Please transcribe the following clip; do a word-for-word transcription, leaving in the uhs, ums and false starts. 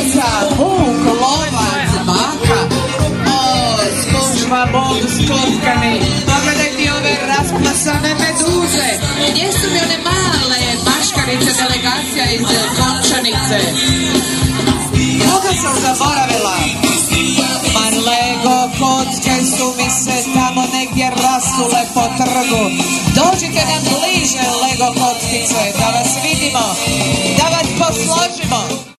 Marica, Vuk, Lovac, Baka. O, služba Bog skotkani. Pogledaj ti ove rasplasane meduze. Gdje su mi one male maškarice, delegacija iz Končanice? Koga sam zaboravila? Man Lego kocke su mi se tamo negdje rasule po trgu. Dođite nam bliže, Lego kockice, da vas vidimo, da vas posložimo.